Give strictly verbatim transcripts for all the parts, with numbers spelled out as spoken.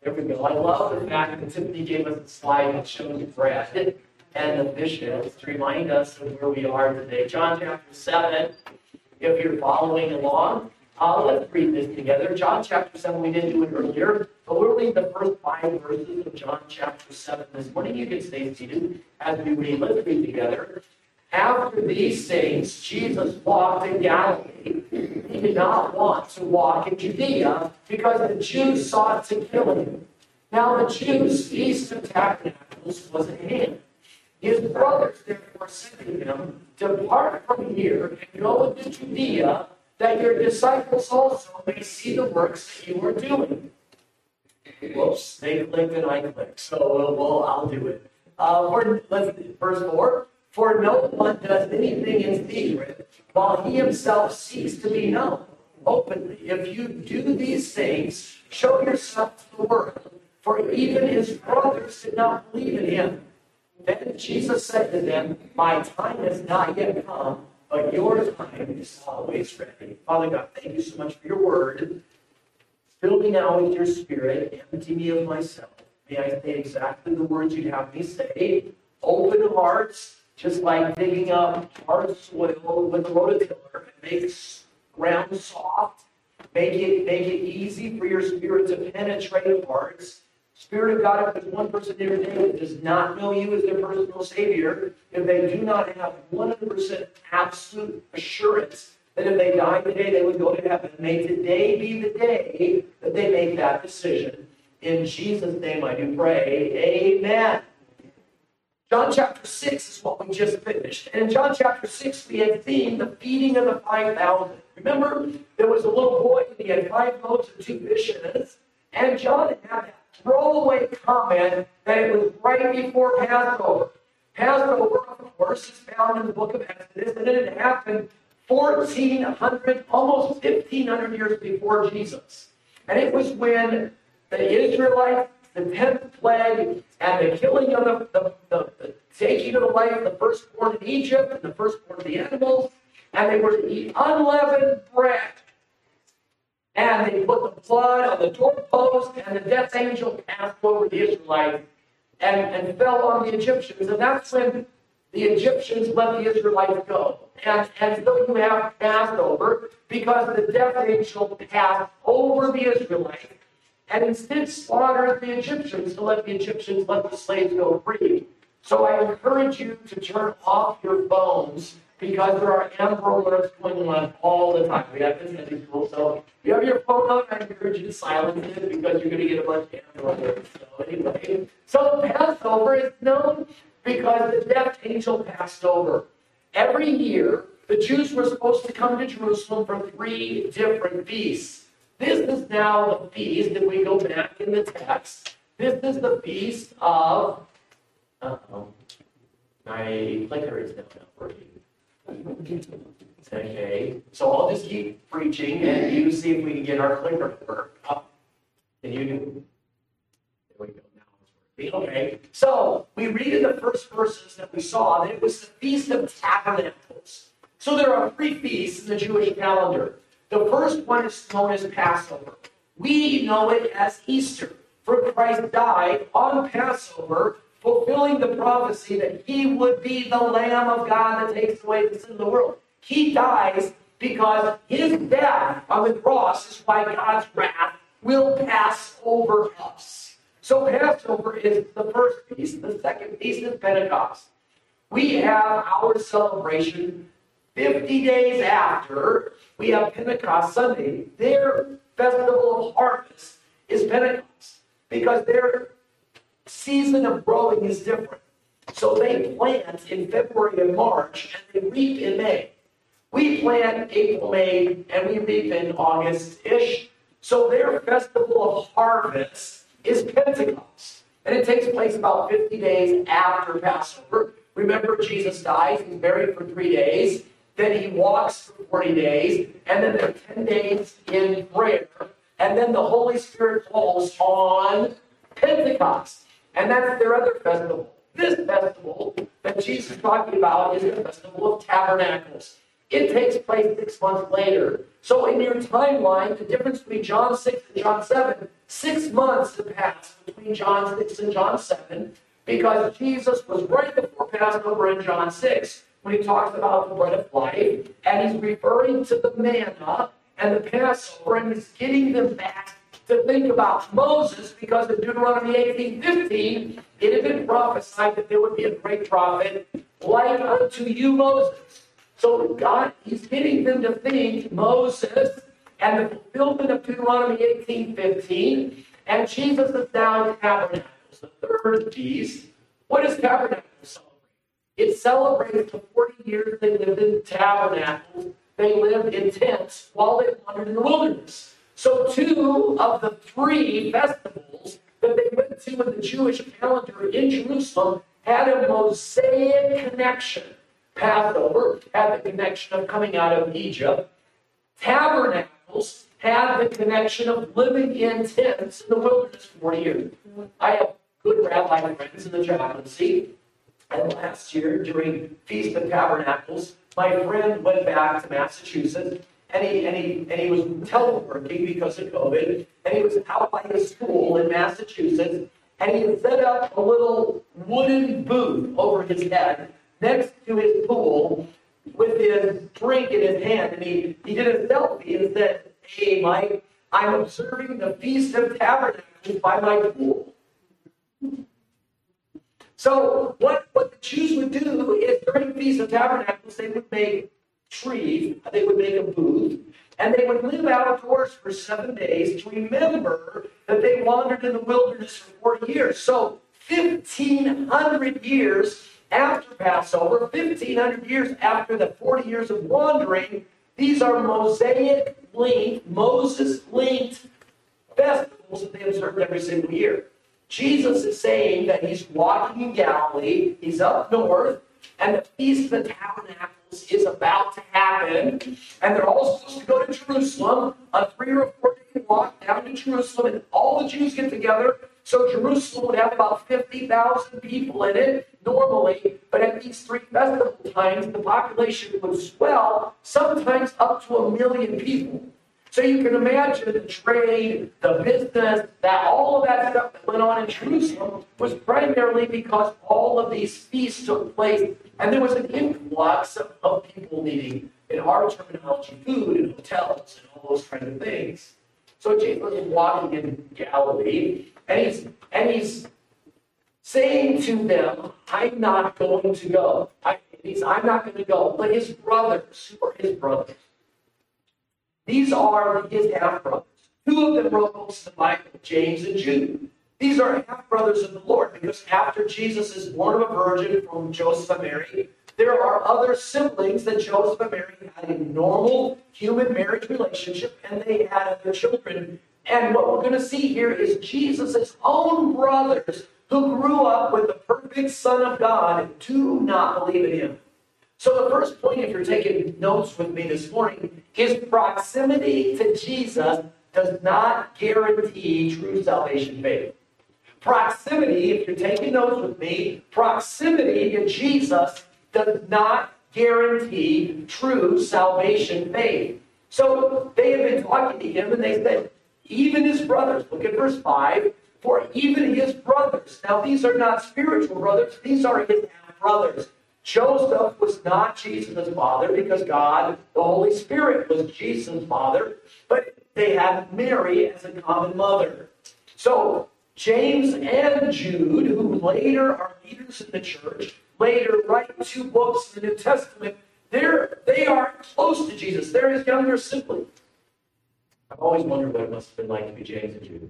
There we go. I love the fact that Tiffany gave us a slide that shows the bread and the fishes to remind us of where we are today. John chapter seven, if you're following along, uh, let's read this together. John chapter seven, we didn't do it earlier, but we'll read the first five verses of John chapter seven this morning. You can stay seated as we read. Let's read together. After these things, Jesus walked in Galilee. He did not want to walk in Judea because the Jews sought to kill him. Now the Jews' feast of tabernacles was at hand. His brothers therefore said to him, "Depart from here and go into Judea, that your disciples also may see the works that you are doing." Whoops, they clicked and I clicked, so well, well I'll do it. Uh, for, let's, verse four. For no one does anything in secret, while he himself seeks to be known openly. If you do these things, show yourself to the world. For even his brothers did not believe in him. Then Jesus said to them, "My time has not yet come, but your time is always ready." Father God, thank you so much for your word. Fill me now with your spirit. Empty me of myself. May I say exactly the words you'd have me say. Open hearts. Just like digging up hard soil with a rototiller, it makes ground soft. Make it, make it easy for your spirit to penetrate hearts. Spirit of God, if there's one person here today that does not know you as their personal Savior, if they do not have one hundred percent absolute assurance that if they died today, they would go to heaven, may today be the day that they make that decision. In Jesus' name I do pray. Amen. John chapter six is what we just finished. And in John chapter six, we had seen the feeding of the five thousand. Remember, there was a little boy, and he had five loaves and two fishes. And John had that throwaway comment that it was right before Passover. Passover, of course, is found in the book of Exodus, and it had happened fourteen hundred, almost fifteen hundred years before Jesus. And it was when the Israelites, the tenth plague, and the killing of the, the, the, the taking of the life of the firstborn in Egypt and the firstborn of the animals, and they were to eat unleavened bread. And they put the blood on the doorpost, and the death angel passed over the Israelites and, and fell on the Egyptians. And that's when the Egyptians let the Israelites go. And, and so you have Passover because the death angel passed over the Israelites and instead slaughtered the Egyptians to let the Egyptians let the slaves go free. So I encourage you to turn off your phones because there are Amber alerts going on all the time. We have this Sunday school, so if you have your phone on, I encourage you to silence it because you're going to get a bunch of Amber alerts. So anyway, so Passover is known because the death angel passed over. Every year, the Jews were supposed to come to Jerusalem for three different feasts. This is now the feast, if we go back in the text, this is the feast of, uh-oh, my clicker is now not working. Okay, so I'll just keep preaching and you see if we can get our clicker to work. Oh, can you do? There we go, now it's working. Okay, so we read in the first verses that we saw that it was the Feast of Tabernacles. So there are three feasts in the Jewish calendar. The first one is known as Passover. We know it as Easter, for Christ died on Passover, fulfilling the prophecy that he would be the Lamb of God that takes away the sin of the world. He dies because his death on the cross is why God's wrath will pass over us. So Passover is the first feast. The second feast is Pentecost. We have our celebration fifty days after we have Pentecost Sunday. Their festival of harvest is Pentecost because their season of growing is different. So they plant in February and March and they reap in May. We plant April, May, and we reap in August-ish. So their festival of harvest is Pentecost. And it takes place about fifty days after Passover. Remember, Jesus dies, he's buried for three days. Then he walks for forty days, and then there are ten days in prayer, and then the Holy Spirit falls on Pentecost. And that's their other festival. This festival that Jesus is talking about is the Festival of Tabernacles. It takes place six months later. So in your timeline, the difference between John six and John seven, six months have passed between John six and John seven, because Jesus was right before Passover in John six, when he talks about the bread of life, and he's referring to the manna and the Passover, and he's getting them back to think about Moses, because in Deuteronomy eighteen fifteen, it had been prophesied that there would be a great prophet like unto you, Moses. So God, he's getting them to think Moses and the fulfillment of Deuteronomy eighteen fifteen, and Jesus is now tabernacles, the third piece. What does tabernacle celebrate? It celebrates the forty years they lived in tabernacles. They lived in tents while they wandered in the wilderness. So two of the three festivals that they went to in the Jewish calendar in Jerusalem had a Mosaic connection. Passover had the connection of coming out of Egypt. Tabernacles had the connection of living in tents in the wilderness for forty years. I have good rabbi friends in the chaplaincy, and last year during Feast of Tabernacles, my friend went back to Massachusetts, and he and he and he was teleworking because of COVID, and he was out by his school in Massachusetts, and he had set up a little wooden booth over his head next to his pool with his drink in his hand, and he, he did a selfie and said, "Hey, Mike, I'm observing the Feast of Tabernacles by my pool." So what, what the Jews would do is during Feast of Tabernacles, they would make trees, they would make a booth, and they would live outdoors for seven days to remember that they wandered in the wilderness for forty years. So fifteen hundred years after Passover, fifteen hundred years after the forty years of wandering, these are Mosaic-linked, Moses-linked festivals that they observed every single year. Jesus is saying that he's walking in Galilee, he's up north, and the Feast of the Tabernacles is about to happen, and they're all supposed to go to Jerusalem, a three or four day walk down to Jerusalem, and all the Jews get together. So Jerusalem would have about fifty thousand people in it normally, but at these three festival times, the population would swell, sometimes up to a million people. So you can imagine the trade, the business, that all of that stuff that went on in Jerusalem was primarily because all of these feasts took place, and there was an influx of, of people needing, in our terminology, food and hotels and all those kind of things. So Jesus is walking in Galilee, and he's and he's saying to them, "I'm not going to go." I, he's, I'm not going to go. But his brothers, who are his brothers? These are his half-brothers. Two of them wrote books of the Bible, James and Jude. These are half-brothers of the Lord, because after Jesus is born of a virgin from Joseph and Mary, there are other siblings that Joseph and Mary had a normal human marriage relationship, and they had other children. And what we're going to see here is Jesus' own brothers, who grew up with the perfect Son of God, do not believe in him. So the first point, if you're taking notes with me this morning, is proximity to Jesus does not guarantee true salvation faith. Proximity, if you're taking notes with me, proximity to Jesus does not guarantee true salvation faith. So they have been talking to him, and they said, even his brothers, look at verse five, for even his brothers. Now these are not spiritual brothers, these are his half-brothers. Joseph was not Jesus' father, because God, the Holy Spirit, was Jesus' father, but they had Mary as a common mother. So James and Jude, who later are leaders in the church, later write two books in the New Testament, they're, they are close to Jesus. They're his younger siblings. I've always wondered what it must have been like to be James and Jude.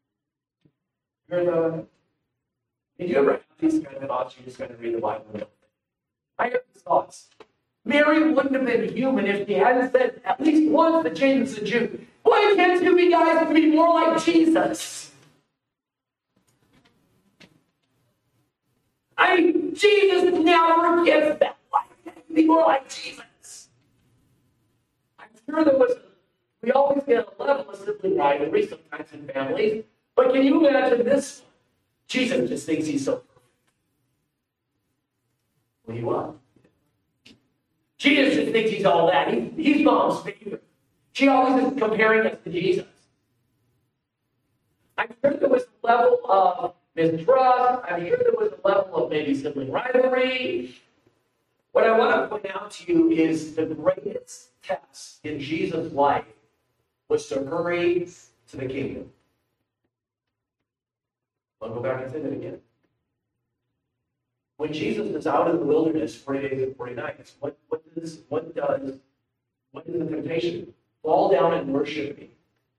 Heard about it? Did you ever have these kind of thoughts? You just kind of read the Bible and don't think? I have these thoughts. Mary wouldn't have been human if she hadn't said at least once that James and Jude, why can't you be guys to be more like Jesus? I mean, Jesus never gives that. Why can't you be more like Jesus? I'm sure there was, we always get a level of sibling rivalry sometimes in families, but can you imagine this one? Jesus just thinks he's so perfect. Well, he was. She just thinks he's all that. He, he's mom's favorite. She always is comparing us to Jesus. I'm sure there was a level of mistrust. I'm sure there was a level of maybe sibling rivalry. What I want to point out to you is the greatest test in Jesus' life was to hurry to the kingdom. I'll go back and say that again. When Jesus is out in the wilderness, forty days and forty nights, what, what does what does what is the temptation? Fall down and worship me.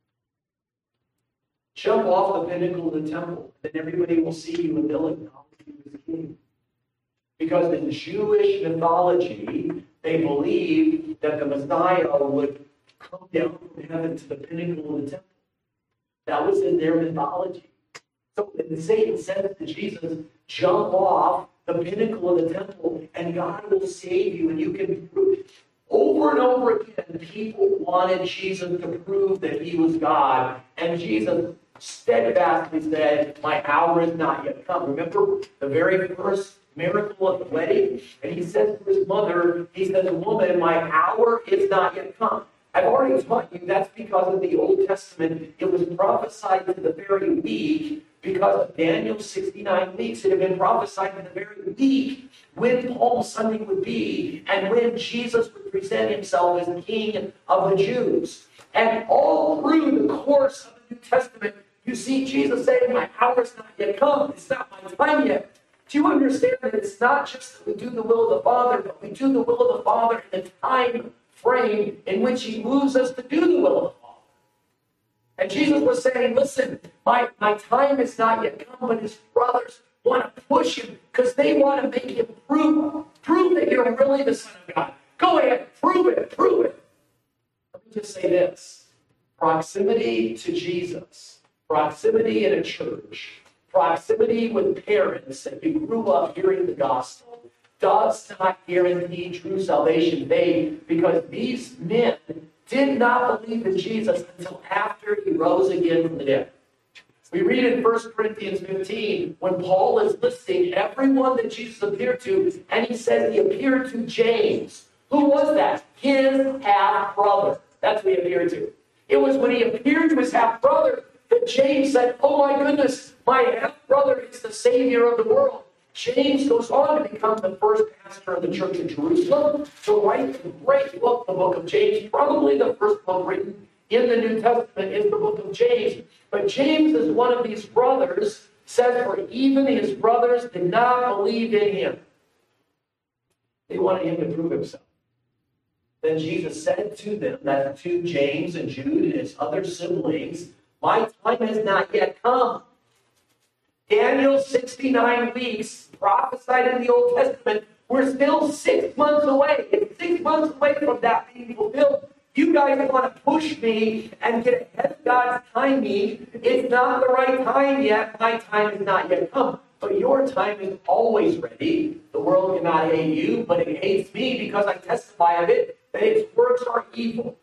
Jump off the pinnacle of the temple, then everybody will see you and they'll acknowledge you as king. Because in Jewish mythology, they believed that the Messiah would come down from heaven to the pinnacle of the temple. That was in their mythology. So when Satan says to Jesus, jump off the pinnacle of the temple and God will save you and you can prove it. Over and over again, people wanted Jesus to prove that he was God. And Jesus steadfastly said, my hour is not yet come. Remember the very first miracle of the wedding? And he says to his mother, he says, woman, my hour is not yet come. I've already taught you that's because of the Old Testament. It was prophesied to the very week because of Daniel's sixty-nine weeks. It had been prophesied to the very week when Palm Sunday would be and when Jesus would present himself as the King of the Jews. And all through the course of the New Testament, you see Jesus saying, my hour is not yet come. It's not my time yet. Do you understand that it's not just that we do the will of the Father, but we do the will of the Father in the time frame in which he moves us to do the will of the Father? And Jesus was saying, listen, my, my time is not yet come, but his brothers want to push him because they want to make him prove, prove that you're really the Son of God. Go ahead, prove it, prove it. Let me just say this. Proximity to Jesus, proximity in a church, proximity with parents that you grew up hearing the gospel does not guarantee true salvation today, because these men did not believe in Jesus until after he rose again from the dead. We read in First Corinthians fifteen when Paul is listing everyone that Jesus appeared to, and he says he appeared to James. Who was that? His half-brother. That's who he appeared to. It was when he appeared to his half-brother that James said, oh my goodness, my half-brother is the Savior of the world. James goes on to become the first pastor of the church in Jerusalem, to write the great book, the book of James. Probably the first book written in the New Testament is the book of James. But James is one of these brothers, says, for even his brothers did not believe in him. They wanted him to prove himself. Then Jesus said to them, that to James and Jude and his other siblings, my time has not yet come. Daniel, sixty-nine weeks, prophesied in the Old Testament. We're still six months away. It's six months away from that being fulfilled. You guys want to push me and get ahead of God's timing. It's not the right time yet. My time is not yet come. But your time is always ready. The world cannot hate you, but it hates me because I testify of it, that its works are evil.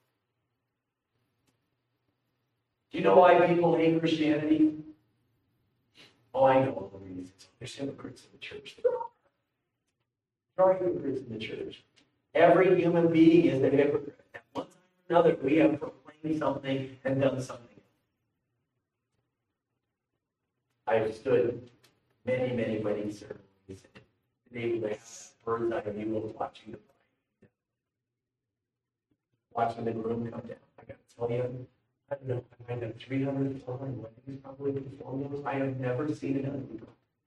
Do you know why people hate Christianity? Oh, I know all the reasons. There's hypocrites in the church. There are hypocrites in the church. Every human being is a hypocrite. At one time or another, we have proclaimed something and done something. I've stood many, many wedding ceremonies and been able to have bird's eye view of watching the bride, watching the groom come down. I got to tell you, I don't know, I might have three hundred, four hundred weddings probably performed those. I have never seen it done.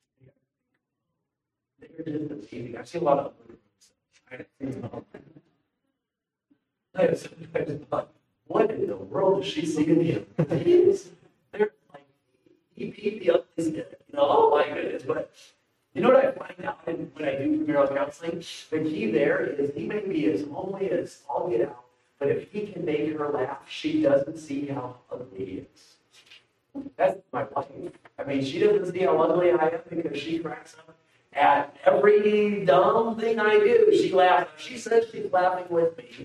They're just amazing. I've seen a lot of other I have seen them. I have sometimes thought, what in the world does she see in him? They're like, he beat the ugliest kid. You know, oh my goodness. But you know what I find out when I do premarital counseling? The key there is he may be as homely as all get out. But if he can make her laugh, she doesn't see how ugly he is. That's my wife. I mean, she doesn't see how ugly I am because she cracks up at every dumb thing I do. She laughs. She says she's laughing with me.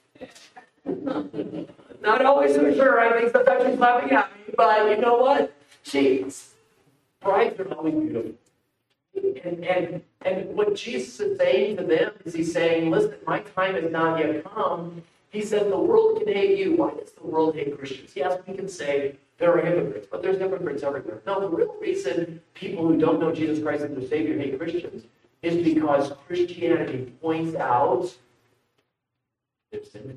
Not always so sure. I think sometimes she's laughing at me. But you know what? She's brides are always beautiful. And, and, and what Jesus is saying to them is he's saying, listen, my time has not yet come. He says the world can hate you. Why does the world hate Christians? Yes, we can say there are hypocrites, but there's hypocrites everywhere. No, the real reason people who don't know Jesus Christ as their Savior hate Christians is because Christianity points out their sin.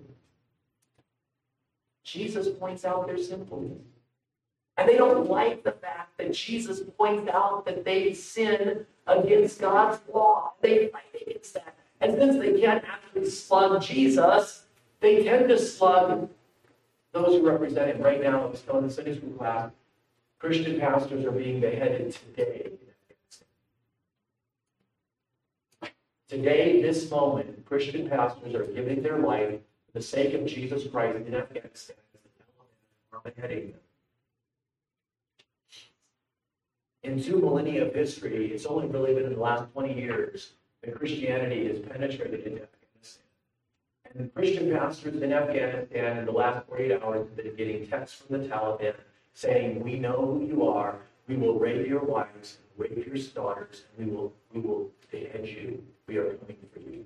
Jesus points out their sinfulness. And they don't like the fact that Jesus points out that they sin against God's law. They fight against that. And since they can't actually slug Jesus, they tend to slug those who represent him. Right now, I was telling the Sunday school class, Christian pastors are being beheaded today. Today, this moment, Christian pastors are giving their life for the sake of Jesus Christ in Afghanistan. Are beheading them. In two millennia of history, it's only really been in the last twenty years that Christianity has penetrated into Afghanistan. And Christian pastors in Afghanistan in the last forty-eight hours have been getting texts from the Taliban saying, we know who you are, we will rape your wives, rape your daughters, and we will, we will behead you. We are coming for you.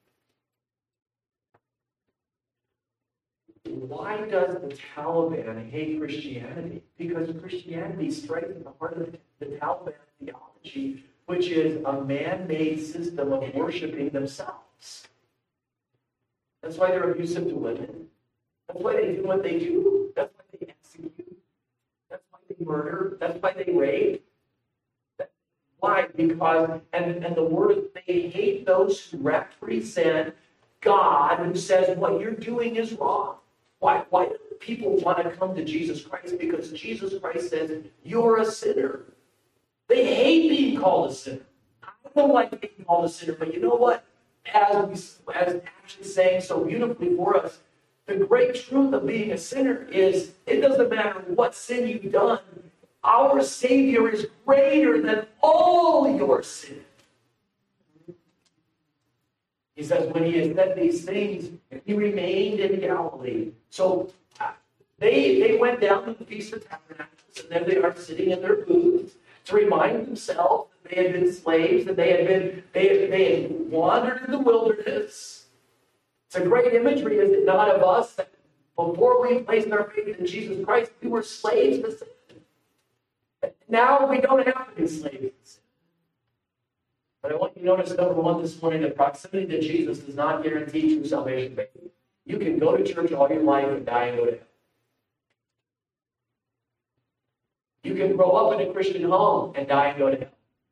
Why does the Taliban hate Christianity? Because Christianity strikes at the heart of the Taliban theology, which is a man-made system of worshiping themselves. That's why they're abusive to women. That's why they do what they do. That's why they execute. That's why they murder. That's why they rape. That's why? Because, and, and the word, they hate those who represent God, who says what you're doing is wrong. Why, why do people want to come to Jesus Christ? Because Jesus Christ says, you're a sinner. They hate being called a sinner. I don't like being called a sinner, but you know what? As, we, as actually saying so beautifully for us, the great truth of being a sinner is it doesn't matter what sin you've done. Our Savior is greater than all your sin. He says, when he had said these things, he remained in Galilee. So uh, they, they went down to the Feast of Tabernacles, and there they are sitting in their booths to remind themselves that they had been slaves, that they had been they, they had wandered in the wilderness. It's a great imagery, is it not, of us that before we placed our faith in Jesus Christ, we were slaves to sin. Now we don't have to be slaves to sin. But I want you to notice, number one, this morning, that proximity to Jesus does not guarantee true salvation. You can go to church all your life and die and go to hell. You can grow up in a Christian home and die and go to hell.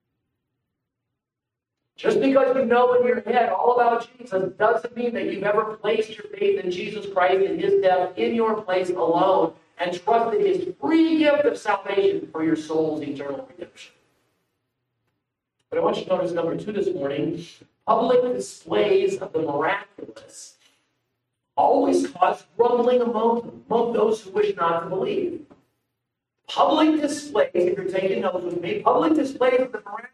Just because you know in your head all about Jesus doesn't mean that you've ever placed your faith in Jesus Christ and his death in your place alone and trusted his free gift of salvation for your soul's eternal redemption. But I want you to notice number two this morning, public displays of the miraculous always cause grumbling among, among those who wish not to believe. Public displays, if you're taking notes with me, public displays of the miraculous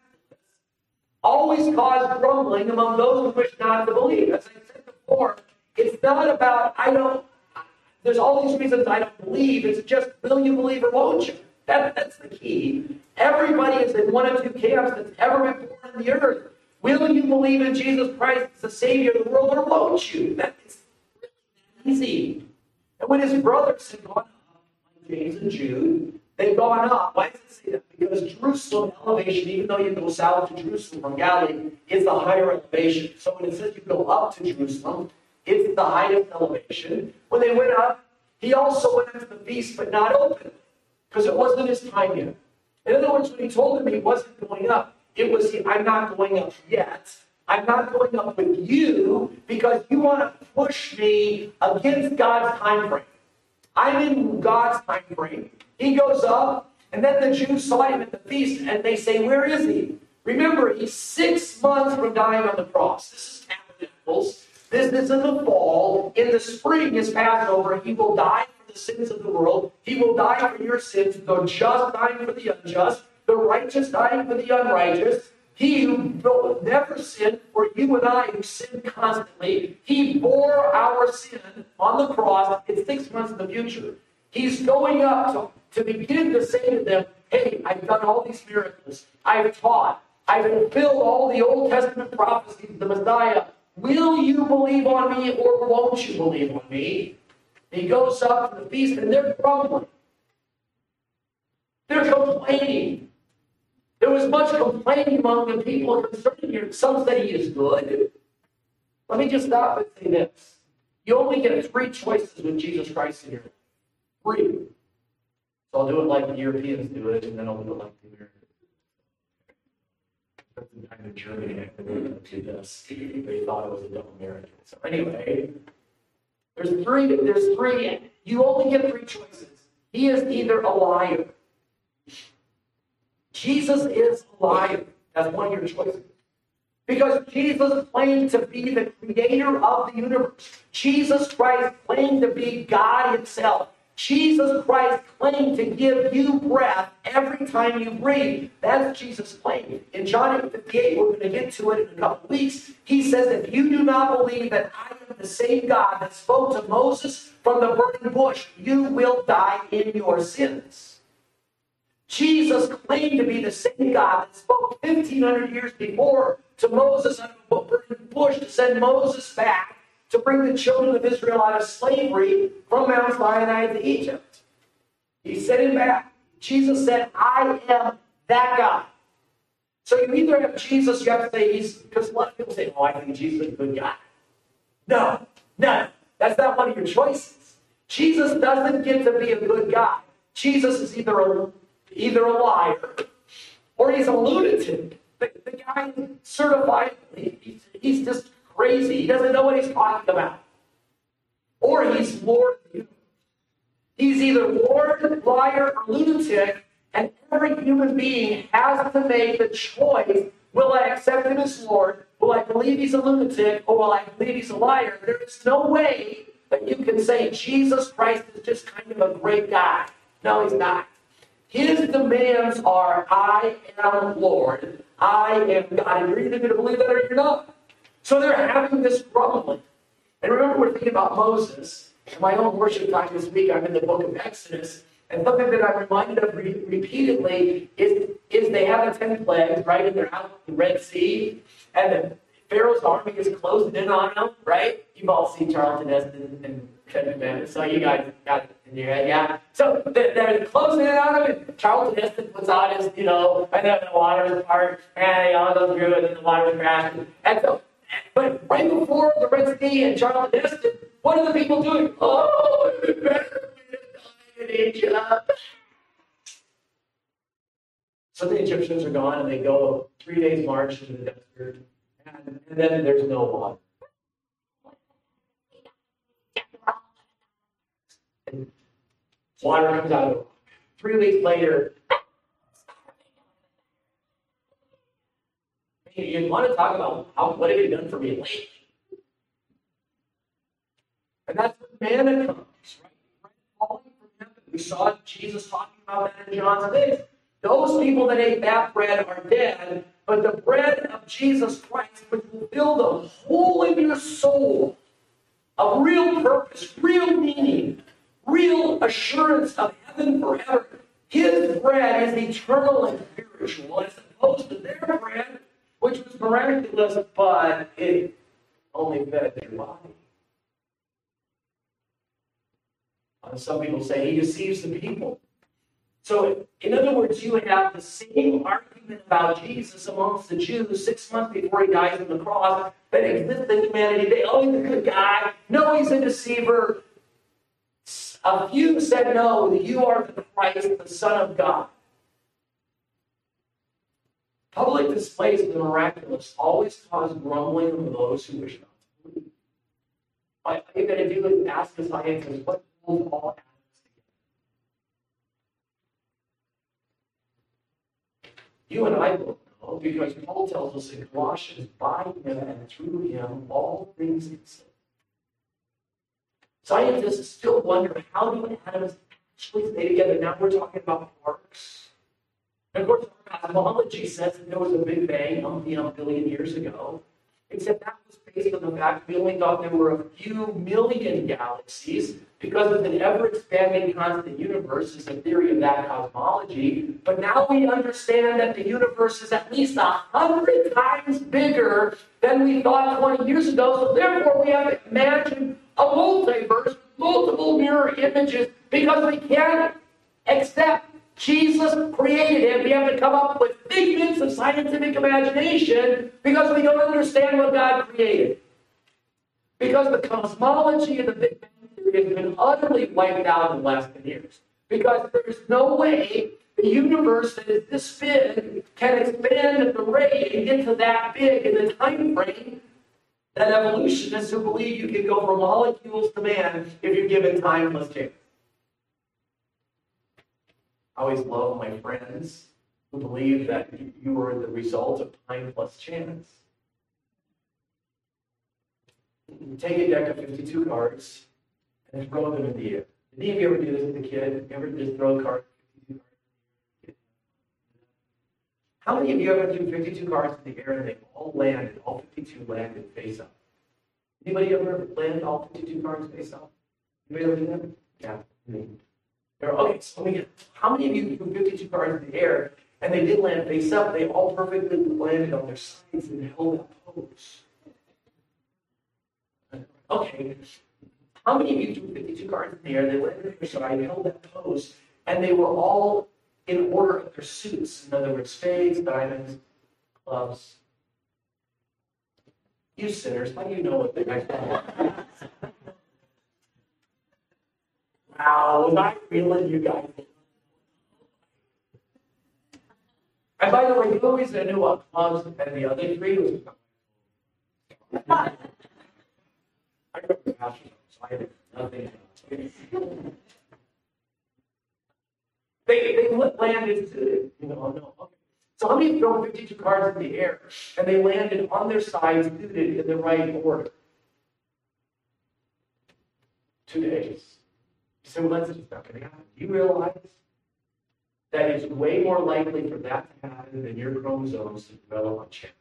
always cause grumbling among those who wish not to believe. As I said before, it's not about, I don't, there's all these reasons I don't believe. It's just, will you believe or won't you? That, that's the key. Everybody is in one of two camps that's ever been born in the earth. Will you believe in Jesus Christ as the Savior of the world, or won't you? That is really easy. And when his brothers had gone up, like James and Jude, they've gone up. Why does it say that? Because Jerusalem elevation, even though you go south to Jerusalem from Galilee, is the higher elevation. So when it says you go up to Jerusalem, it's the highest elevation. When they went up, he also went into the feast, but not openly, because it wasn't his time yet. In other words, when he told them he wasn't going up, it was, I'm not going up yet. I'm not going up with you because you want to push me against God's time frame. I'm in God's time frame. He goes up, and then the Jews saw him at the feast, and they say, where is he? Remember, he's six months from dying on the cross. This is Tabernacles. This is in the fall. In the spring is Passover. He will die for the sins of the world. He will die for your sins, the just dying for the unjust, the righteous dying for the unrighteous. He who will never sin for you and I who sin constantly. He bore our sin on the cross. It's six months in the future. He's going up to, to begin to say to them, hey, I've done all these miracles. I've taught. I fulfilled all the Old Testament prophecies, the Messiah. Will you believe on me or won't you believe on me? And he goes up to the feast and they're grumbling. They're complaining. There was much complaining among the people concerning him. Some said he is good. Let me just stop and say this. You only get three choices with Jesus Christ in your life. Three. So I'll do it like the Europeans do it, and then I'll do it like the Americans. That's the kind of Germany I could do this. They thought it was a dumb American. So anyway, there's three. There's three. You only get three choices. He is either a liar. Jesus is a liar. That's one of your choices. Because Jesus claimed to be the creator of the universe. Jesus Christ claimed to be God himself. Jesus Christ claimed to give you breath every time you breathe. That's Jesus' claim. In John eight fifty-eight, we're going to get to it in a couple weeks. He says, if you do not believe that I am the same God that spoke to Moses from the burning bush, you will die in your sins. Jesus claimed to be the same God that spoke fifteen hundred years before to Moses on a burning bush to send Moses back to bring the children of Israel out of slavery from Mount Sinai to Egypt. He sent him back. Jesus said, I am that God. So you either have Jesus, you have to say he's, because a lot of people say, oh, I think Jesus is a good guy. No, no, that's not one of your choices. Jesus doesn't get to be a good guy. Jesus is either a, either a liar or he's a lunatic. The, the guy is certified, he, he's, he's just crazy. He doesn't know what he's talking about. Or he's Lord. He's either Lord, liar, or lunatic, and every human being has to make the choice, will I accept him as Lord? Will I believe he's a lunatic? Or will I believe he's a liar? There is no way that you can say Jesus Christ is just kind of a great guy. No, he's not. His demands are, I am Lord. I am God. And you're either going to believe that or you're not. So they're having this grumbling. And remember, we're thinking about Moses. In my own worship time this week, I'm in the book of Exodus. And something that I'm reminded of re- repeatedly is, is they have the ten plagues, right? And they're out in the Red Sea. And the Pharaoh's army is closing in on them, right? You've all seen Charlton Heston and Ten Commandments. So you guys got it in your head, yeah? So they're closing in on them, and Charlton Heston puts out his, you know, and then the water part, and they all go through, and then the water's crashing. And so, but right before the Red Sea and Charlton Heston, what are the people doing? Oh, it's better to die in Egypt. So the Egyptians are gone, and they go three days march into the desert, and, and then there's no water. And water comes out of the rock. Three weeks later, you want to talk about how, what have you done for me lately? And that's when manna comes, right? Falling from heaven. We saw Jesus talking about that in John six. Those people that ate that bread are dead, but the bread of Jesus Christ, which will fill the hole in your soul of real purpose, real meaning, real assurance of heaven forever. His bread is eternal and spiritual, as opposed to their bread, which was miraculous, but it only fed their body. Uh, some people say he deceives the people. So, in other words, you have the same argument about Jesus amongst the Jews six months before he dies on the cross that exists in humanity today. Oh, he's a good guy. No, he's a deceiver. A few said, no, you are the Christ, the Son of God. Public displays of the miraculous always cause grumbling of those who wish not to believe. All you're going to do is ask the scientists, what holds all atoms together? You and I both know, because Paul tells us in Colossians, by him and through him, all things exist. Scientists still wonder, how do atoms actually stay together? Now we're talking about quarks. And of course, cosmology says that there was a Big Bang umpteen billion years ago, except that was based on the fact we only thought there were a few million galaxies because of the ever-expanding constant universe is a theory of that cosmology. But now we understand that the universe is at least a hundred times bigger than we thought twenty years ago. So therefore, we have to imagine a multiverse, multiple mirror images, because we can't accept Jesus created it. We have to come up with figments of scientific imagination because we don't understand what God created. Because the cosmology of the Big Bang Theory has been utterly wiped out in the last ten years. Because there's no way the universe that is this big can expand at the rate and get to that big in the time frame that evolutionists who believe you can go from molecules to man if you're given time plus chance. I always love my friends who believe that you are the result of time plus chance. You take a deck of fifty-two cards and throw them in the air. Did any of you ever do this as a kid? You ever just throw a card? How many of you ever threw fifty-two cards in the air and they all landed, all fifty-two landed face up? Anybody ever land all fifty-two cards face up? Anybody ever do that? Yeah. Okay, so let me get, how many of you threw fifty-two cards in the air and they did land face up? They all perfectly landed on their sides and held that pose. Okay, how many of you threw fifty-two cards in the air, they landed on their side, held that pose, and they were all in order of their suits? In other words, spades, diamonds, clubs. You sinners, how do you know what the next one is? Wow, was I feeling you guys? And by the way, you always knew what clubs and the other three was. I got the passion, so I had nothing. They, they landed suited, you know, no. Okay. So how many throw fifty-two cards in the air and they landed on their sides suited in the right order? Two days. So well, that's just not going to happen. Do you realize that it's way more likely for that to happen than your chromosomes to develop on chance?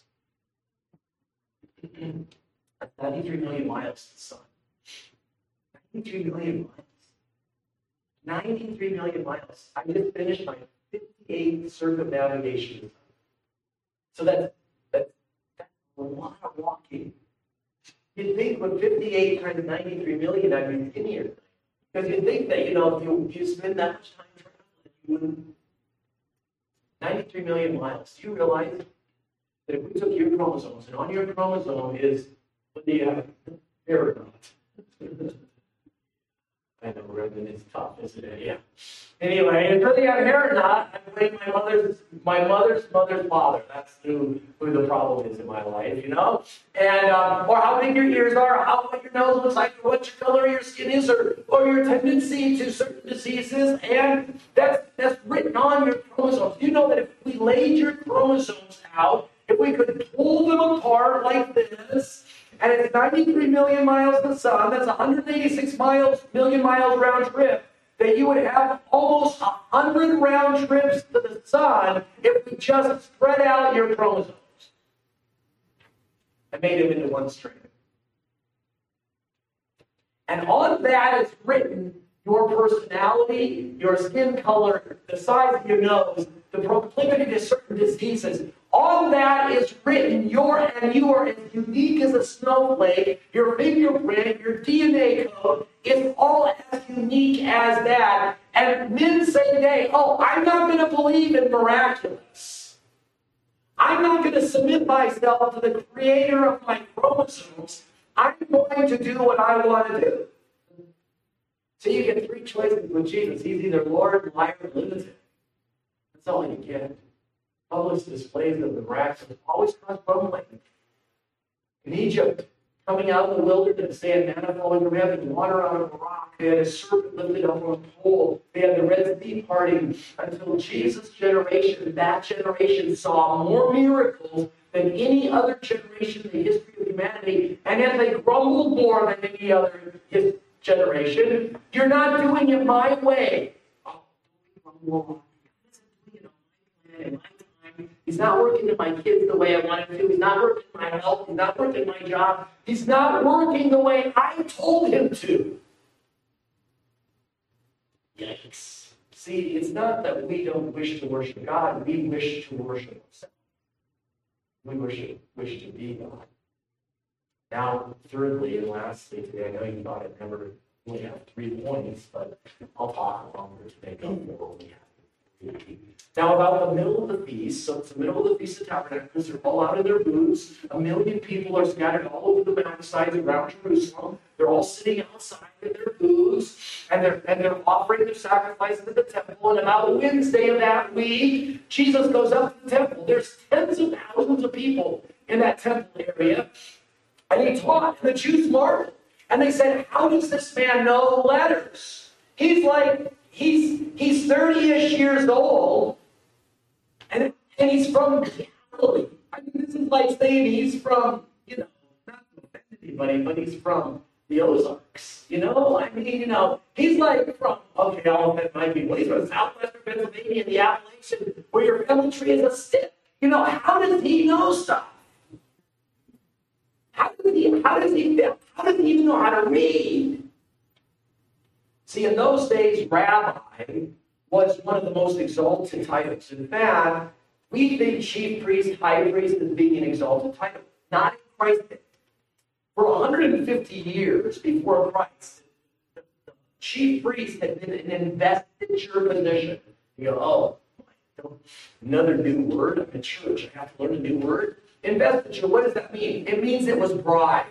That's ninety-three million miles to the sun. ninety-three million miles. ninety-three million miles. I just finished my fifty-eighth circumnavigation. So that's, that's, that's a lot of walking. You'd think with fifty-eight times ninety-three million, I'd be skinnier. Because you'd think that, you know, if you, if you spend that much time traveling, you wouldn't. ninety-three million miles. Do you realize that if we took your chromosomes, and on your chromosome is, what do you have? Hair or not? I know, Reverend, it's tough, isn't it? Yeah. Anyway, if whether you have hair or not, I blame my mother's, my mother's mother's father. That's who, who the problem is in my life, you know? And, um, or how big your ears are, how what your nose looks like, or what your color of your skin is, or, or your tendency to certain diseases. And that's, that's written on your chromosomes. You know that if we laid your chromosomes out, if we could pull them apart like this, and it's ninety-three million miles to the sun, that's one hundred eighty-six miles, million miles round trip, that you would have almost one hundred round trips to the sun if we just spread out your chromosomes and made them into one strand. And on that is written your personality, your skin color, the size of your nose, the proclivity to certain diseases. On that is written your, and you are as unique as a snowflake. Your fingerprint, your D N A code is all as unique as that. And men say today, oh, I'm not going to believe in miraculous. I'm not going to submit myself to the creator of my chromosomes. I'm going to do what I want to do. So you get three choices with Jesus. He's either Lord, liar, or lunatic. That's all you get. Published displays of the miraculous always cause grumbling. In Egypt, coming out of the wilderness, they had manna falling from heaven, water out of a rock. They had a serpent lifted up on a pole. They had the Red Sea parting until Jesus' generation, that generation saw more miracles than any other generation in the history of humanity. And yet they grumbled more than any other generation. You're not doing it my way. Oh, don't grumble. In my time, He's not working in my kids the way I want him to. He's not working in my health. He's not working in my job. He's not working the way I told him to. Yikes. See, it's not that we don't wish to worship God. We wish to worship ourselves. We wish, wish to be God. Now, thirdly and lastly today, I know you thought I'd never only have three points, but I'll talk longer today. We'll only have three. Now, about the middle of the feast, so it's the middle of the Feast of Tabernacles, they're all out in their booths. A million people are scattered all over the mountainsides around Jerusalem. They're all sitting outside in their booths, and they're, and they're offering their sacrifices at the temple. And about Wednesday of that week, Jesus goes up to the temple. There's tens of thousands of people in that temple area. And he taught, and the Jews marveled. And they said, how does this man know letters? He's like, he's he's thirty-ish years old, and, and he's from Galilee. I mean, this is like saying he's from, you know, not to offend anybody, but he's from the Ozarks. You know, I mean, you know, he's like from, okay, I'll offend my people. He's from southwestern Pennsylvania, the Appalachian, where your family tree is a stick. You know, how does he know stuff? How does he, how does he, how does he even know how to read? See, in those days, rabbi was one of the most exalted titles. In fact, we think chief priest, high priest as being an exalted title. Not in Christ's day. For one hundred fifty years before Christ, the chief priest had been an investiture position. You go, oh, another new word. I'm in church. I have to learn a new word. Investiture, what does that mean? It means it was bribed.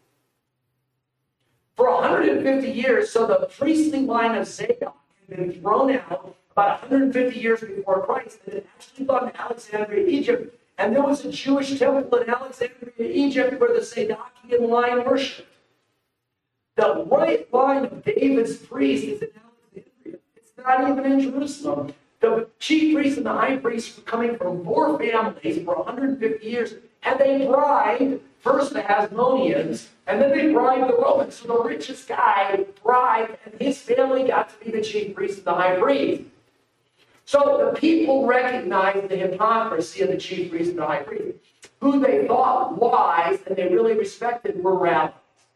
For one hundred fifty years, so the priestly line of Zadok had been thrown out about one hundred fifty years before Christ, and it actually gone to Alexandria, Egypt. And there was a Jewish temple in Alexandria, Egypt, where the Zadokian line worshipped. The right line of David's priest is in Alexandria. It's not even in Jerusalem. The chief priest and the high priest were coming from four families for one hundred fifty years, and they bribed first the Hasmoneans, and then they bribed the Romans. So the richest guy bribed, and his family got to be the chief priest and the high priest. So the people recognized the hypocrisy of the chief priest and the high priest. Who they thought wise and they really respected were rabbis.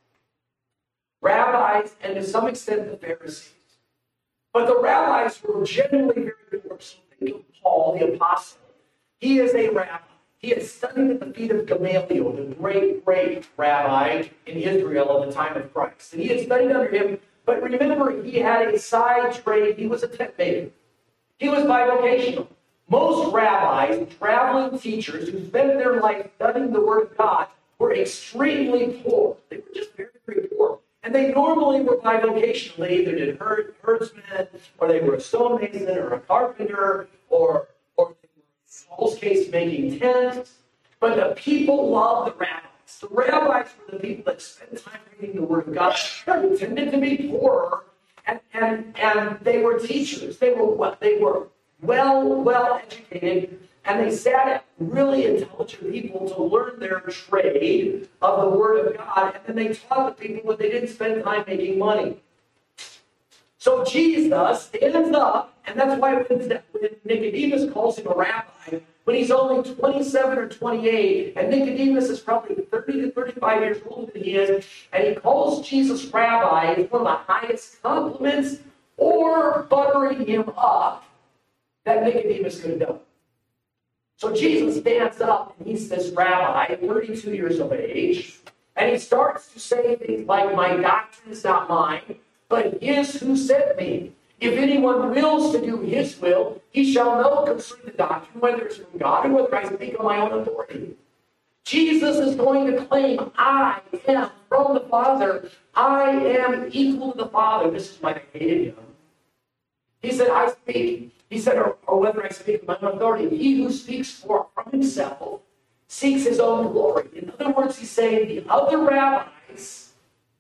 Rabbis, and to some extent the Pharisees. But the rabbis were generally very poor. So think of Paul, the apostle. He is a rabbi. He had studied at the feet of Gamaliel, the great, great rabbi in Israel at the time of Christ. And he had studied under him. But remember, he had a side trade. He was a tent maker. He was bivocational. Most rabbis, traveling teachers who spent their life studying the Word of God, were extremely poor. They were just very, very poor. And they normally were bivocational. They either did herd, herdsmen, or they were a stonemason, or a carpenter, or, or they were, in most cases, making tents. But the people loved the rabbis. The rabbis were the people that spent time reading the Word of God. They tended to be poorer. And, and, and they were teachers. They were what? They were well, well educated, and they sat at really intelligent people to learn their trade of the Word of God, and then they taught the people, but they didn't spend time making money. So Jesus stands up, and that's why when Nicodemus calls him a rabbi, when he's only twenty-seven or twenty-eight, and Nicodemus is probably thirty to thirty-five years older than he is, and he calls Jesus rabbi, it's one of the highest compliments or buttering him up that Nicodemus could have done. So Jesus stands up, and he's this rabbi, thirty-two years of age, and he starts to say things like, my doctrine is not mine, but his who sent me. If anyone wills to do his will, he shall know concerning the doctrine, whether it's from God or whether I speak on my own authority. Jesus is going to claim, I am from the Father. I am equal to the Father. This is why they hated him. He said, I speak. He said, or, or whether I speak on my own authority. He who speaks for from himself seeks his own glory. In other words, he's saying the other rabbis,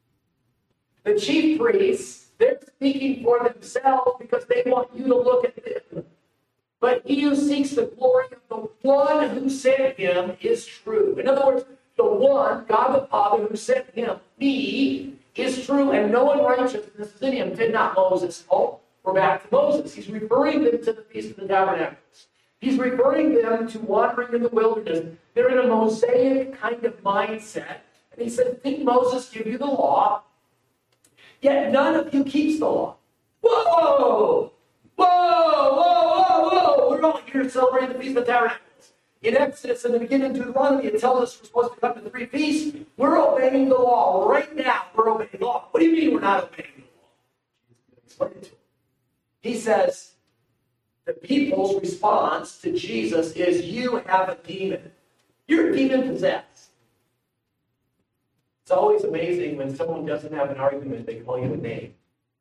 the chief priests, they're speaking for themselves because they want you to look at them. But he who seeks the glory of the one who sent him is true. In other words, the one, God the Father, who sent him, me, is true, and no unrighteousness is in him. Did not Moses? Oh, we're back to Moses. He's referring them to the Feast of the Tabernacles. He's referring them to wandering in the wilderness. They're in a Mosaic kind of mindset. And he said, didn't Moses give you the law? Yet none of you keeps the law. Whoa! Whoa! Whoa! Whoa! Whoa! We're all here celebrating the Feast of Tabernacles. In Exodus, in the beginning of Deuteronomy, it tells us we're supposed to come to three feasts. We're obeying the law. Right now, we're obeying the law. What do you mean we're not obeying the law? Explain it to him. He says, the people's response to Jesus is, you have a demon. You're demon possessed. It's always amazing when someone doesn't have an argument, they call you a name.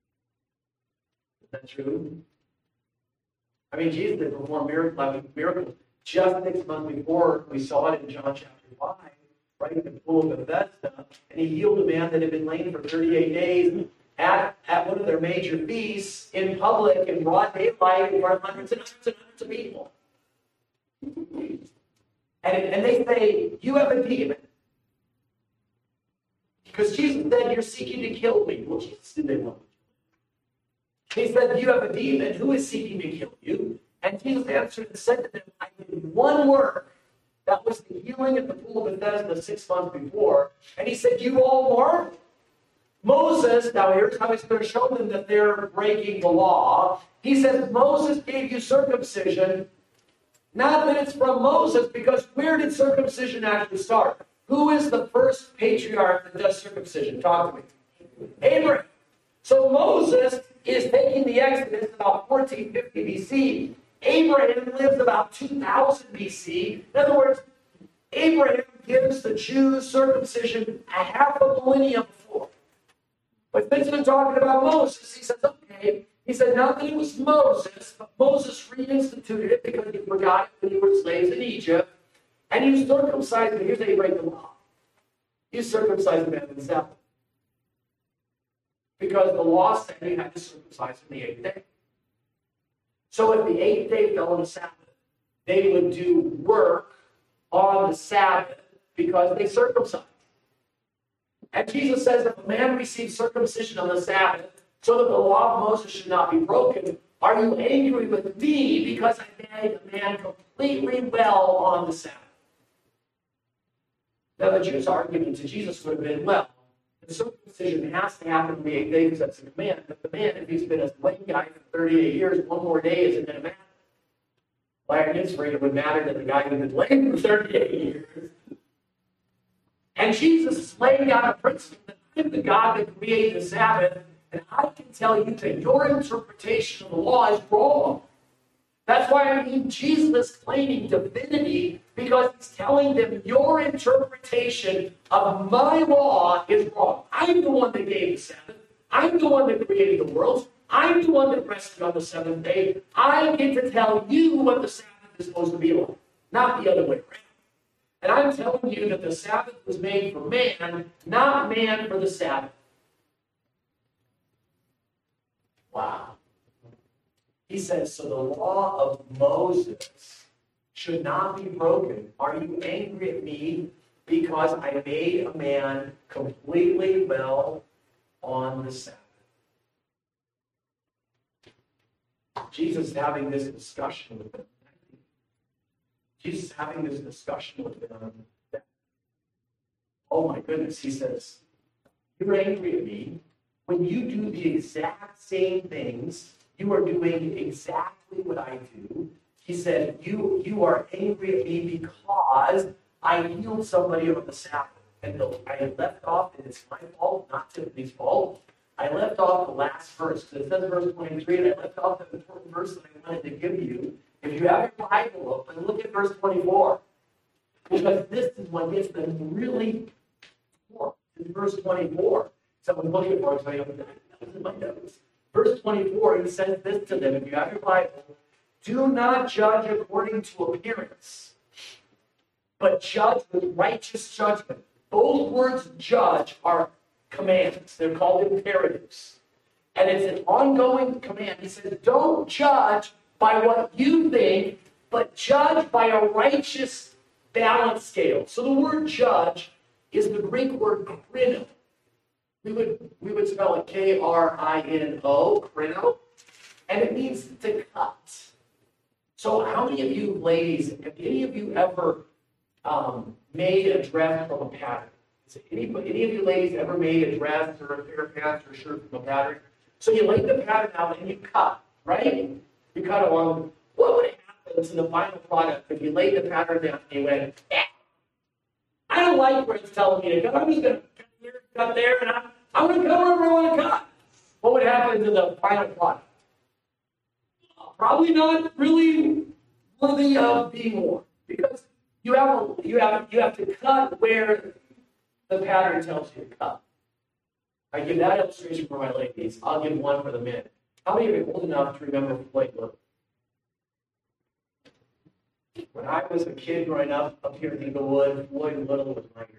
Is that true? I mean, Jesus did perform miracles. miracles. Just six months before, we saw it in John chapter five, right in the pool of Bethesda, and he healed a man that had been lame for thirty-eight days at, at one of their major feasts in public in broad daylight in front of hundreds and hundreds and hundreds of people. And, and they say, you have a demon. Because Jesus said, you're seeking to kill me. Well, Jesus didn't want to. He said, you have a demon. Who is seeking to kill you? And Jesus answered and said to them, I did one work. That was the healing at the pool of Bethesda six months before. And he said, you all marvel. Moses, now here's how he's going to show them that they're breaking the law. He says, Moses gave you circumcision. Not that it's from Moses, because where did circumcision actually start? Who is the first patriarch that does circumcision? Talk to me. Abraham. So Moses is taking the Exodus about fourteen fifty B C. Abraham lives about two thousand B C. In other words, Abraham gives the Jews circumcision a half a millennium before. But since we're talking about Moses, he says, okay. He said, not that it was Moses, but Moses reinstituted it because he forgot it when you were slaves in Egypt. And you circumcised them. Here's how you break the law. You circumcised them on the Sabbath. Because the law said you had to circumcise on the eighth day. So if the eighth day fell on the Sabbath, they would do work on the Sabbath because they circumcised. And Jesus says, if a man receives circumcision on the Sabbath, so that the law of Moses should not be broken, are you angry with me because I made a man completely well on the Sabbath? Now the Jews' argument to Jesus would have been, well, the circumcision has to happen on the eighth day because that's a command. But the man, if he's been a lame guy for thirty-eight years, one more day isn't going to matter. By our history, it would matter that the guy who been lame for thirty-eight years. And Jesus is laying out a principle that I'm the God that created the Sabbath, and I can tell you that your interpretation of the law is wrong. That's why I mean Jesus is claiming divinity, because he's telling them your interpretation of my law is wrong. I'm the one that gave the Sabbath. I'm the one that created the world. I'm the one that rested on the seventh day. I get to tell you what the Sabbath is supposed to be like, not the other way around. And I'm telling you that the Sabbath was made for man, not man for the Sabbath. Wow. He says, so the law of Moses should not be broken. Are you angry at me because I made a man completely well on the Sabbath? Jesus is having this discussion with them. Jesus is having this discussion with them. Oh my goodness, he says, you're angry at me when you do the exact same things. You are doing exactly what I do. He said, you, you are angry at me because I healed somebody on the Sabbath. And the, I left off, and it's my fault, not Tiffany's fault. I left off the last verse, because it says verse twenty-three, and I left off the important verse that I wanted to give you. If you have your Bible open, look at verse twenty-four. Because this is what gets them really poor. It's verse twenty-four. Someone look at verse twenty-four. That was in my notes. Verse twenty-four, he says this to them. If you have your Bible, do not judge according to appearance, but judge with righteous judgment. Both words judge are commands. They're called imperatives. And it's an ongoing command. He says, don't judge by what you think, but judge by a righteous balance scale. So the word judge is the Greek word krino. We would, we would spell it K R I N O, krino. And it means to cut, So how many of you ladies, have any of you ever um, made a dress from a pattern? Has any, any of you ladies ever made a dress or a pair of pants or a shirt from a pattern? So you laid the pattern out and you cut, right? You cut along. What would happen to the final product if you laid the pattern down and you went, eh, I don't like where it's telling me to cut. I'm just going to cut here, cut there, and I'm, I'm going to cut wherever I want to cut. What would happen to the final product? Probably not really worthy of being worn, because you have a, you have you have to cut where the pattern tells you to cut. I give that illustration for my ladies. I'll give one for the men. How many of you are old enough to remember Floyd Little? When I was a kid growing up up here in Inglewood, Floyd Little was my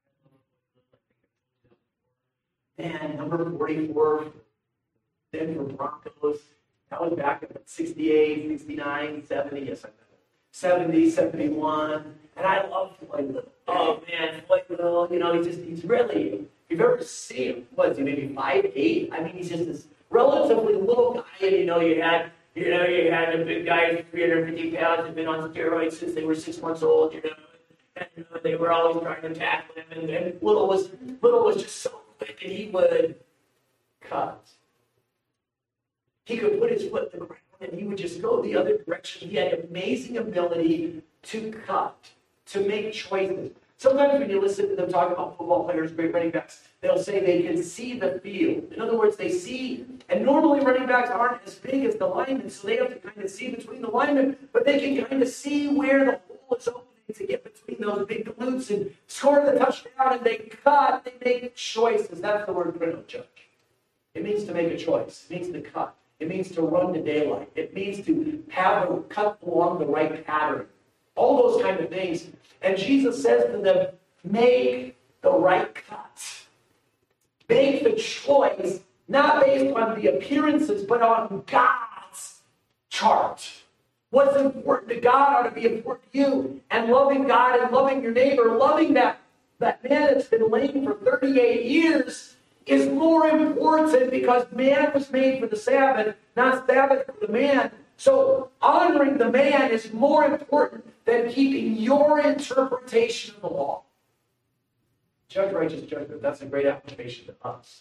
hero. Man, number forty-four, Denver Broncos. That was back in sixty-eight, sixty-nine, seventy, yes, I know. seventy, seventy-one. And I love Floyd Little. Oh, man, Floyd Little, you know, he's just, he's really, if you've ever seen him, what is he, maybe five eight? I mean, he's just this relatively little guy. And, you know, you had, you know, you had a big guy who's three hundred fifty pounds, had been on steroids since they were six months old, you know. And, you know, they were always trying to tackle him. And, and Little was, Little was just so quick, and he would cut. He could put his foot in the ground and he would just go the other direction. He had amazing ability to cut, to make choices. Sometimes when you listen to them talk about football players, great running backs, they'll say they can see the field. In other words, they see, and normally running backs aren't as big as the linemen, so they have to kind of see between the linemen, but they can kind of see where the hole is opening to get between those big glutes and score the touchdown, and they cut, they make choices. That's the word critical judge. It means to make a choice. It means to cut. It means to run to daylight. It means to have a cut along the right pattern. All those kind of things. And Jesus says to them, make the right cut. Make the choice, not based on the appearances, but on God's chart. What's important to God ought to be important to you. And loving God and loving your neighbor, loving that, that man that's been lame for thirty-eight years, is more important, because man was made for the Sabbath, not Sabbath for the man. So honoring the man is more important than keeping your interpretation of the law. Judge righteous judgment, that's a great application to us.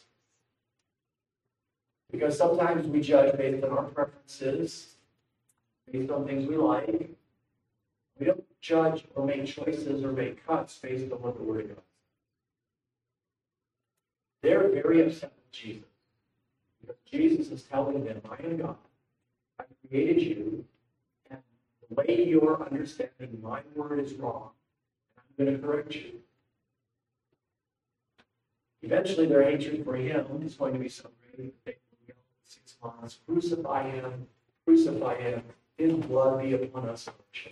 Because sometimes we judge based on our preferences, based on things we like. We don't judge or make choices or make cuts based on what the Word of God says. They're very upset with Jesus, because Jesus is telling them, I am God. I created you, and the way you're understanding my word is wrong, and I'm going to correct you. Eventually, their hatred for him is going to be so great that they will yell in six months, crucify him, crucify him, his blood be upon us.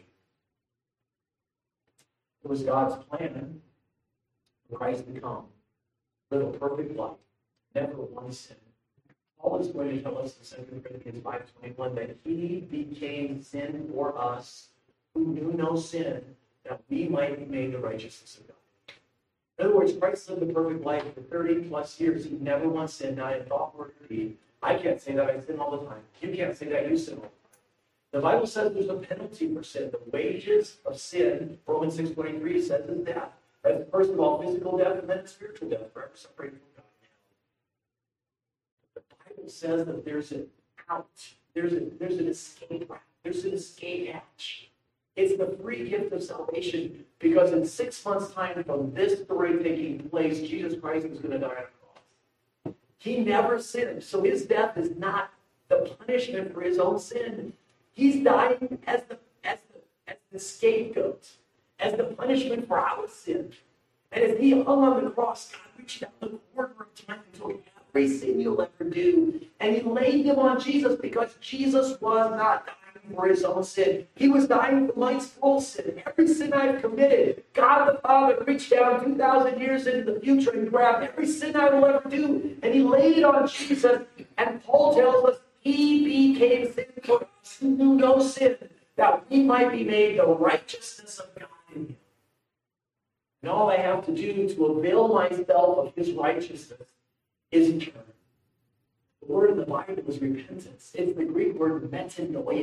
It was God's plan for Christ to come, live a perfect life, never one sin. Paul is going to tell us in Second Corinthians five twenty-one that he became sin for us who knew no sin, that we might be made the righteousness of God. In other words, Christ lived a perfect life for thirty plus years. He never once sinned, not in thought, word, or deed. I can't say that. I sin all the time. You can't say that. You sin all the time. The Bible says there's a penalty for sin. The wages of sin, Romans six twenty-three, says is death. That's first of all physical death, and then spiritual death, forever separated from God. The Bible says that there's an out. There's a there's an escape route. There's an escape hatch. It's the free gift of salvation, because in six months' time from this story taking place, Jesus Christ is going to die on a cross. He never sinned, so his death is not the punishment for his own sin. He's dying as the as the as the scapegoat, as the punishment for our sin. And as he hung on the cross, God reached out the corner of time and took every sin you'll ever do, and he laid them on Jesus, because Jesus was not dying for his own sin. He was dying for my full sin. Every sin I've committed, God the Father reached down two thousand years into the future and grabbed every sin I will ever do, and he laid it on Jesus. And Paul tells us he became sin for us who knew no sin, that we might be made the righteousness of God in him. And all I have to do to avail myself of his righteousness is turn. The word in the Bible is repentance. It's the Greek word metanoia.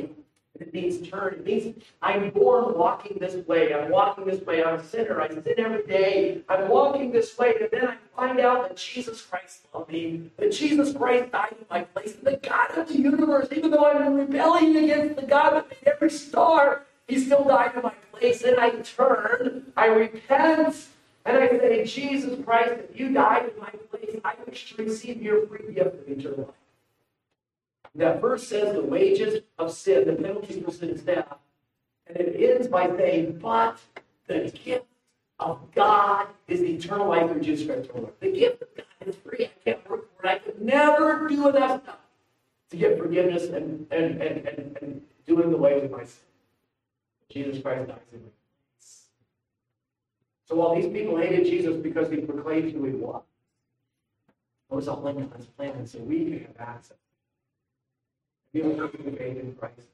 It means turn. It means I'm born walking this way. I'm walking this way. I'm a sinner. I sin every day. I'm walking this way. And then I find out that Jesus Christ loved me. That Jesus Christ died in my place. And the God of the universe, even though I'm in rebellion against the God that made every star, He still died in my place. And I turn. I repent. And I say, Jesus Christ, if you died in my place, I wish to receive your free gift of eternal life. That verse says the wages of sin, the penalty for sin is death. And it ends by saying, but the gift of God is eternal life through Jesus Christ our Lord. The gift of God is free. I can't work for it. I could never do enough stuff to get forgiveness and, and, and, and, and doing the way with my sin. Jesus Christ dies in my place. So while these people hated Jesus because he proclaimed who he was, it was all in God's plan, and so we can have access. You don't have to be faith in Christ.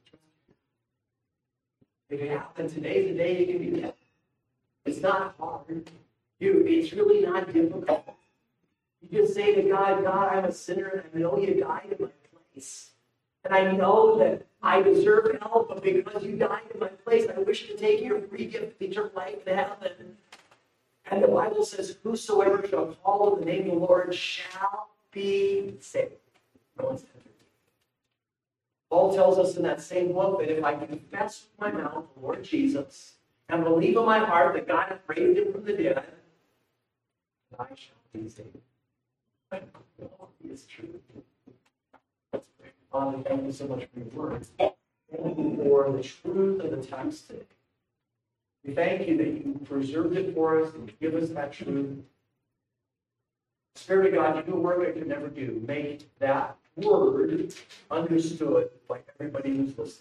If it happens, today's the day you can be kept. It's not hard. You, it's really not difficult. You just say to God, God, I'm a sinner and I know you died in my place. And I know that I deserve hell, but because you died in my place, I wish to take your free gift of eternal life in heaven. And the Bible says, whosoever shall call on the name of the Lord shall be saved. No one's tempted. Paul tells us in that same book that if I confess with my mouth the Lord Jesus and believe in my heart that God hath raised him from the dead, I shall be saved. I know he is true. Father, thank you so much for your words. Thank you for the truth of the text today. We thank you that you preserved it for us and give us that truth. Spirit of God, you do a work I could never do. Make that word understood by everybody who's listening.